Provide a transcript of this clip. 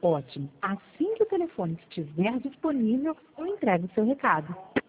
Ótimo. Assim que o telefone estiver disponível, eu entrego o seu recado.